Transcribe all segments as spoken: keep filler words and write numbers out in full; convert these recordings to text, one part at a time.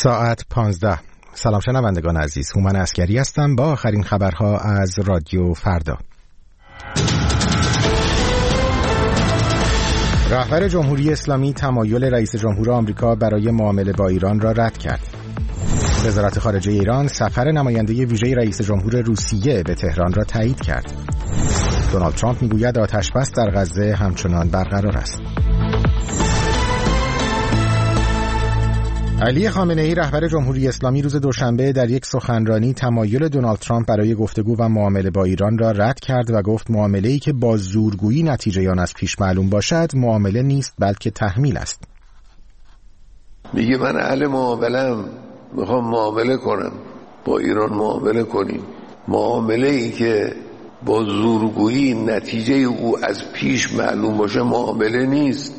ساعت پانزده. سلام شنوندگان عزیز، هومن عسکری هستم با آخرین خبرها از رادیو فردا. رهبر جمهوری اسلامی تمایل رئیس جمهور آمریکا برای معامله با ایران را رد کرد. وزارت خارجه ایران سفر نماینده ویژه رئیس جمهور روسیه به تهران را تایید کرد. دونالد ترامپ میگوید آتش بس در غزه همچنان برقرار است. علی خامنه‌ای رهبر جمهوری اسلامی روز دوشنبه در یک سخنرانی تمایل دونالد ترامپ برای گفتگو و معامله با ایران را رد کرد و گفت معامله‌ای که با زورگویی نتیجه آن از پیش معلوم باشد معامله نیست بلکه تحمیل است. میگه من اهل معامله‌ام، میخوام معامله کنم، با ایران معامله کنیم. معامله‌ای که با زورگویی نتیجه او از پیش معلوم باشه معامله نیست،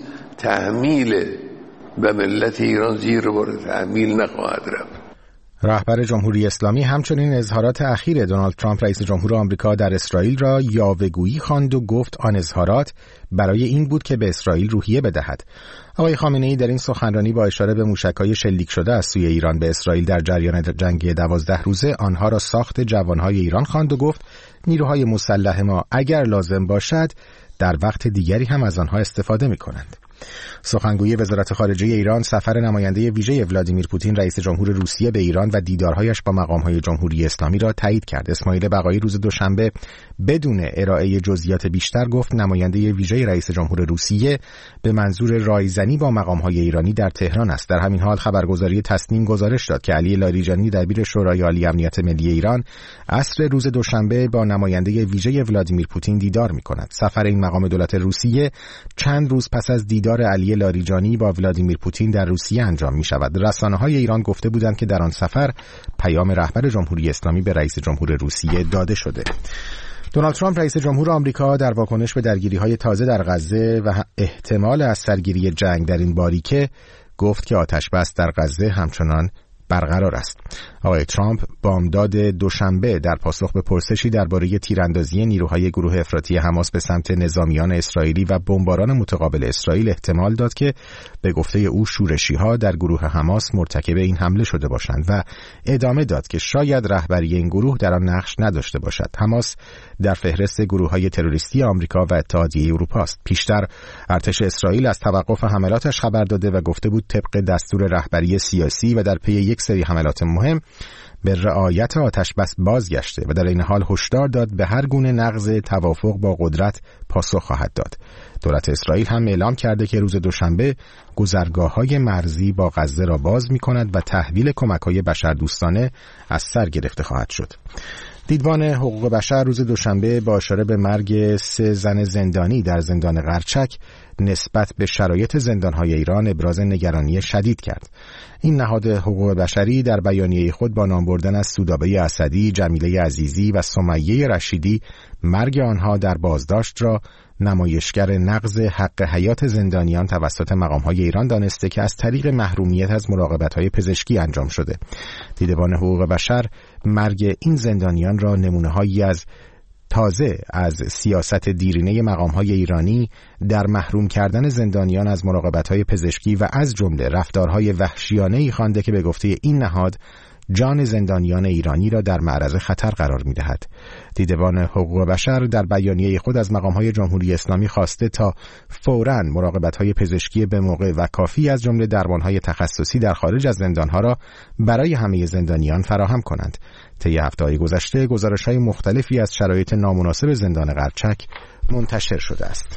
تحمیله و ملت ایران زیر بار تحمیل نخواهد رفت. رهبر جمهوری اسلامی همچنین اظهارات اخیر دونالد ترامپ رئیس جمهور آمریکا در اسرائیل را یاوه‌گویی خواند و گفت آن اظهارات برای این بود که به اسرائیل روحیه بدهد. آقای خامنه‌ای در این سخنرانی با اشاره به موشک‌های شلیک شده از سوی ایران به اسرائیل در جریان جنگ دوازده روزه آنها را ساخت جوانهای ایران خواند و گفت نیروهای مسلح ما اگر لازم باشد در وقت دیگری هم از آنها استفاده می‌کنند. سخنگوی وزارت خارجه ایران سفر نماینده ویژه ولادیمیر پوتین رئیس جمهور روسیه به ایران و دیدارهایش با مقام‌های جمهوری اسلامی را تایید کرد. اسماعیل بقایی روز دوشنبه بدون ارائه جزئیات بیشتر گفت نماینده ویژه رئیس جمهور روسیه به منظور رایزنی با مقام‌های ایرانی در تهران است. در همین حال خبرگزاری تسنیم گزارش داد که علی لاریجانی دبیر شورای عالی امنیت ملی ایران عصر روز دوشنبه با نماینده ویژه ولادیمیر پوتین دیدار می‌کند. سفر این مقام دولت روسیه چند روز پس از دیدار علی لاریجانی با ولادیمیر پوتین در روسیه انجام می شود. رسانه‌های ایران گفته بودند که در آن سفر پیام رهبر جمهوری اسلامی به رئیس جمهور روسیه داده شده. دونالد ترامپ رئیس جمهور آمریکا در واکنش به درگیری‌های تازه در غزه و احتمال از سرگیری جنگ در این باریکه گفت که آتش بس در غزه همچنان برقرار است. آقای ترامپ بامداد دوشنبه در پاسخ به پرسشی درباره تیراندازی نیروهای گروه افراطی حماس به سمت نظامیان اسرائیلی و بمباران متقابل اسرائیل احتمال داد که به گفته او شورشی‌ها در گروه حماس مرتکب این حمله شده باشند و ادامه داد که شاید رهبری این گروه در آن نقش نداشته باشد. حماس در فهرست گروه‌های تروریستی آمریکا و اتحادیه اروپا است. پیشتر ارتش اسرائیل از توقف حملاتش خبر داده و گفته بود طبق دستور رهبری سیاسی و در پی یک سری حملات مهم به رعایت آتش بس بازگشته و در این حال هشدار داد به هر گونه نقض توافق با قدرت پاسخ خواهد داد. دولت اسرائیل هم اعلام کرده که روز دوشنبه گذرگاه‌های مرزی با غزه را باز می‌کند و تحویل کمک‌های بشردوستانه از سر گرفته خواهد شد. دیدبان حقوق بشر روز دوشنبه با اشاره به مرگ سه زن زندانی در زندان قرچک نسبت به شرایط زندان‌های ایران ابراز نگرانی شدید کرد. این نهاد حقوق بشری در بیانیه خود با نام بردن از سودابه اسدی، جمیله عزیزی و سمیه رشیدی مرگ آنها در بازداشت را نمایشگر نقض حق حیات زندانیان توسط مقام‌های ایران دانسته که از طریق محرومیت از مراقبت‌های پزشکی انجام شده. دیدبان حقوق بشر مرگ این زندانیان را نمونه‌هایی از تازه از سیاست دیرینه مقام‌های ایرانی در محروم کردن زندانیان از مراقبت‌های پزشکی و از جمله رفتارهای وحشیانه‌ای خوانده که به گفته این نهاد جان زندانیان ایرانی را در معرض خطر قرار می‌دهد. دیدبان حقوق بشر در بیانیه خود از مقام‌های جمهوری اسلامی خواسته تا فوراً مراقبت‌های پزشکی به موقع و کافی از جمله درمان‌های تخصصی در خارج از زندان‌ها را برای همه زندانیان فراهم کنند. طی هفته‌های گذشته گزارش‌های مختلفی از شرایط نامناسب زندان قرچک منتشر شده است.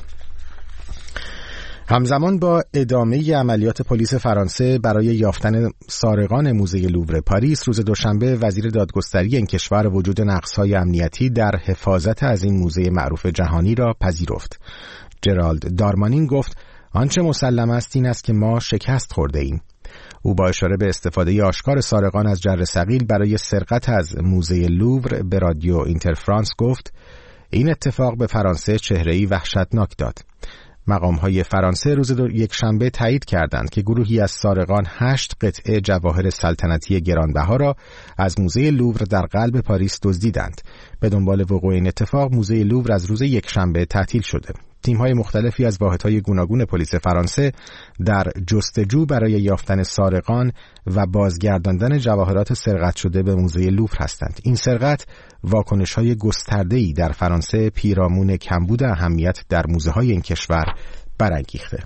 همزمان با ادامه عملیات پلیس فرانسه برای یافتن سارقان موزه لوور پاریس، روز دوشنبه وزیر دادگستری این کشور وجود نقص‌های امنیتی در حفاظت از این موزه معروف جهانی را پذیرفت. جرالد دارمانین گفت آنچه مسلم است این است که ما شکست خورده ایم. او با اشاره به استفاده آشکار سارقان از جر ثقیل برای سرقت از موزه لوور به رادیو اینترفرانس گفت این اتفاق به فرانسه چهره‌ای وحشتناک داد. مقام‌های فرانسه روز یک شنبه تایید کردند که گروهی از سارقان هشت قطعه جواهر سلطنتی گرانبها را از موزه لوور در قلب پاریس دزدیدند. به دنبال وقوع این اتفاق موزه لوور از روز یک شنبه تعطیل شده. تیم‌های مختلفی از واحدهای گوناگون پلیس فرانسه در جستجو برای یافتن سارقان و بازگرداندن جواهرات سرقت شده به موزه لوور هستند. این سرقت واکنش‌های گسترده‌ای در فرانسه پیرامون کمبود اهمیت در موزه‌های این کشور برانگیخته.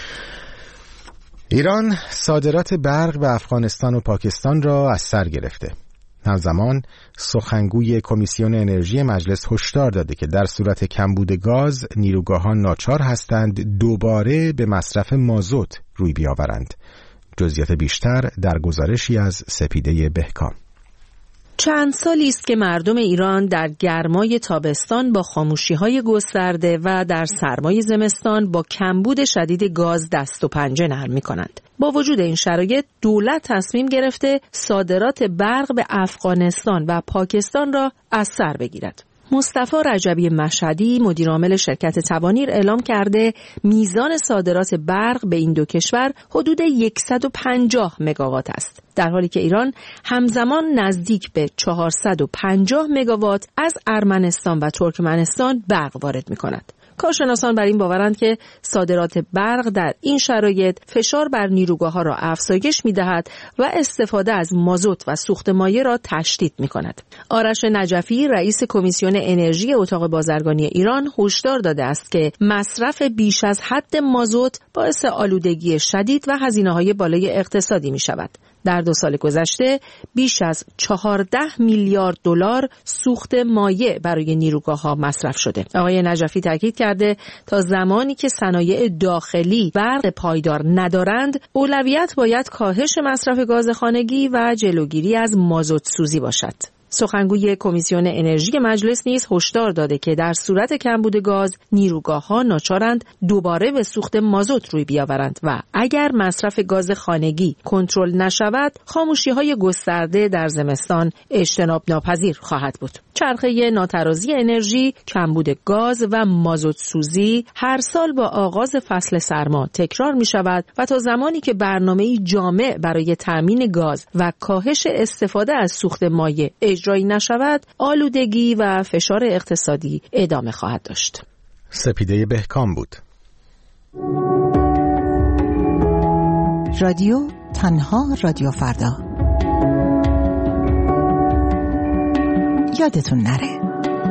ایران صادرات برق به افغانستان و پاکستان را از سر گرفته. همزمان سخنگوی کمیسیون انرژی مجلس هشدار داده که در صورت کمبود گاز نیروگاهان ناچار هستند دوباره به مصرف مازوت روی بیاورند. جزئیات بیشتر در گزارشی از سپیده بهکام. چند سالی است که مردم ایران در گرمای تابستان با خاموشی‌های گسترده و در سرمای زمستان با کمبود شدید گاز دست و پنجه نرم می‌کنند. با وجود این شرایط دولت تصمیم گرفته صادرات برق به افغانستان و پاکستان را از سر بگیرد. مصطفی رجبی مشهدی مدیرعامل شرکت توانیر اعلام کرده میزان صادرات برق به این دو کشور حدود صد و پنجاه مگاوات است، در حالی که ایران همزمان نزدیک به چهارصد و پنجاه مگاوات از ارمنستان و ترکمنستان برق وارد می‌کند. کارشناسان بر این باورند که صادرات برق در این شرایط فشار بر نیروگاه‌ها را افزایش می‌دهد و استفاده از مازوت و سوخت مایع را تشدید می‌کند. آرش نجفی رئیس کمیسیون انرژی اتاق بازرگانی ایران هشدار داده است که مصرف بیش از حد مازوت باعث آلودگی شدید و هزینه‌های بالای اقتصادی می‌شود. در دو سال گذشته بیش از چهارده میلیارد دلار سوخت مایع برای نیروگاه‌ها مصرف شده. آقای نجفی تاکید کرده تا زمانی که صنایع داخلی برق پایدار ندارند، اولویت باید کاهش مصرف گاز خانگی و جلوگیری از مازوت سوزی باشد. سخنگوی کمیسیون انرژی مجلس نیز هشدار داده که در صورت کمبود گاز نیروگاه‌ها ناچارند دوباره به سوخت مازوت روی بیاورند و اگر مصرف گاز خانگی کنترل نشود خاموشی‌های گسترده در زمستان اجتناب ناپذیر خواهد بود. چرخه ناترازی انرژی، کمبود گاز و مازوت سوزی هر سال با آغاز فصل سرما تکرار می شود و تا زمانی که برنامه‌ای جامع برای تامین گاز و کاهش استفاده از سوخت مایع اجرایی نشود، آلودگی و فشار اقتصادی ادامه خواهد داشت. سپیده بهکام بود. رادیو تنها رادیو فردا. یادتون نره.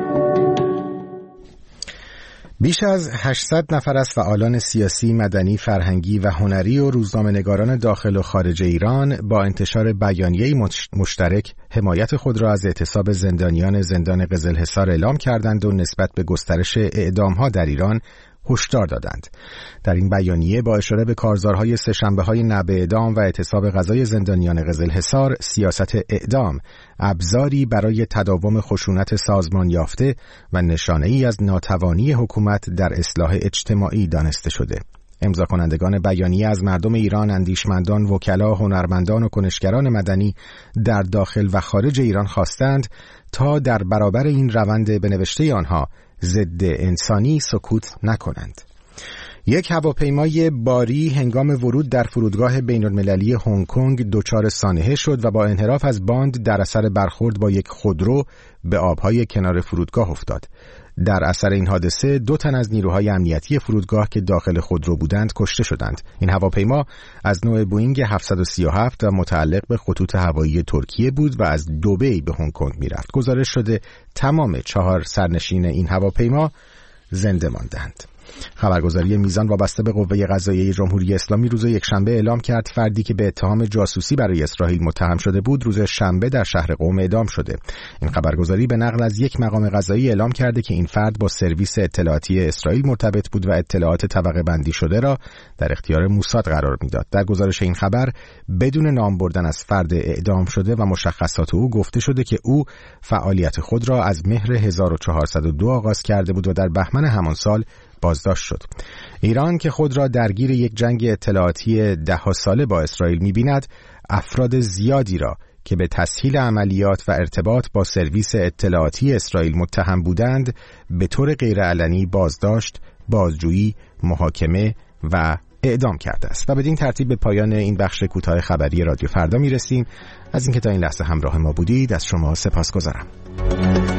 بیش از هشتصد نفر از فعالان سیاسی، مدنی، فرهنگی و هنری و روزنامه‌نگاران داخل و خارج ایران با انتشار بیانیه‌ای مشترک حمایت خود را از اعتصاب زندانیان زندان قزلحصار اعلام کردند و نسبت به گسترش اعدام‌ها در ایران هشدار دادند. در این بیانیه با اشاره به کارزارهای سه‌شنبه‌های نب اعدام و اعتصاب قضای زندانیان قزلحصار، سیاست اعدام ابزاری برای تداوم خشونت سازمان یافته و نشانه‌ای از ناتوانی حکومت در اصلاح اجتماعی دانسته شده. امضا کنندگان بیانیه از مردم ایران، اندیشمندان، وکلا، هنرمندان و کنشگران مدنی در داخل و خارج ایران خواستند تا در برابر این روند به نوشته آنها ضد انسانی سکوت نکنند. یک هواپیمای باری هنگام ورود در فرودگاه بین‌المللی هنگ کنگ دچار سانحه شد و با انحراف از باند در اثر برخورد با یک خودرو به آبهای کنار فرودگاه افتاد. در اثر این حادثه دو تن از نیروهای امنیتی فرودگاه که داخل خودرو بودند کشته شدند. این هواپیما از نوع بوئینگ هفتصد و سی و هفت و متعلق به خطوط هوایی ترکیه بود و از دبی به هنگ کنگ میرفت. گزارش شده تمام چهار سرنشین این هواپیما زنده ماندند. خبرگزاری میزان وابسته به قوه قضاییه جمهوری اسلامی روز یکشنبه اعلام کرد فردی که به اتهام جاسوسی برای اسرائیل متهم شده بود روز شنبه در شهر قم اعدام شده. این خبرگزاری به نقل از یک مقام قضایی اعلام کرده که این فرد با سرویس اطلاعاتی اسرائیل مرتبط بود و اطلاعات طبقه بندی شده را در اختیار موساد قرار میداد. در گزارش این خبر بدون نام بردن از فرد اعدام شده و مشخصات او گفته شده که او فعالیت خود را از مهر هزار و چهارصد و دو آغاز کرده بود و در بهمن همان سال بازداشت شد. ایران که خود را درگیر یک جنگ اطلاعاتی ده ساله با اسرائیل می‌بیند، افراد زیادی را که به تسهیل عملیات و ارتباط با سرویس اطلاعاتی اسرائیل متهم بودند به طور غیرعلنی بازداشت، بازجویی، محاکمه و اعدام کرده است. و بدین ترتیب به پایان این بخش کوتاه خبری رادیو فردا میرسیم. از اینکه تا این لحظه همراه ما بودید از شما سپاسگزارم.